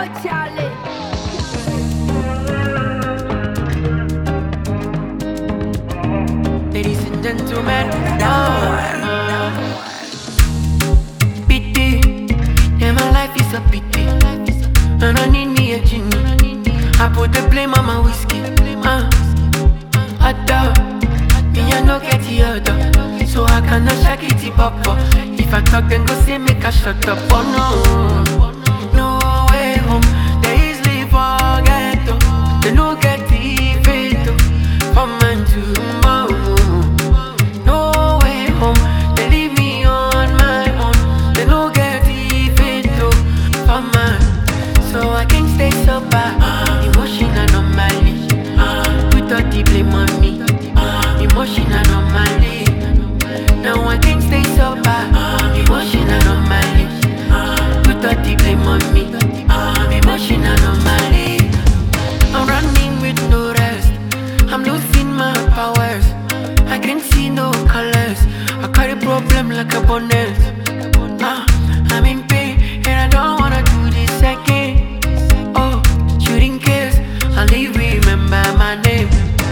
Charlie. Ladies and gentlemen, now pity, yeah, my life is a pity, and I need me a genie. I put the blame on my whiskey, Ada, me I no get the other, so I cannot shake it pop. If I talk, then go say make I shut up. Oh no, no way home. They easily forget, they no get the faith for man tomorrow. No way home. They leave me on my own. They no get the faith for man, so I can't stay sober. Emotional anomaly. Put all the blame on me. Emotional anomaly. Now I can't stay sober. Emotional anomaly. Put all the blame on me. Emotional anomaly. I'm running with no rest. I'm losing my powers. I can't see no colors. I carry problem like a bonnet. I'm in pain and I don't wanna do this again. Oh, shooting kiss, I'll leave, remember my name.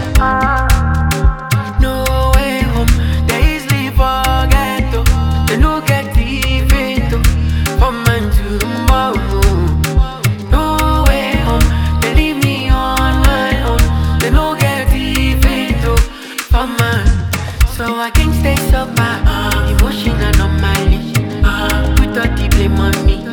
No way home, they easily forget. They no get the faith for man tomorrow. No way home, they leave me on my own. They no get the faith for man, so I can't stay sober. Emotional anomaly. Put all the blame on me.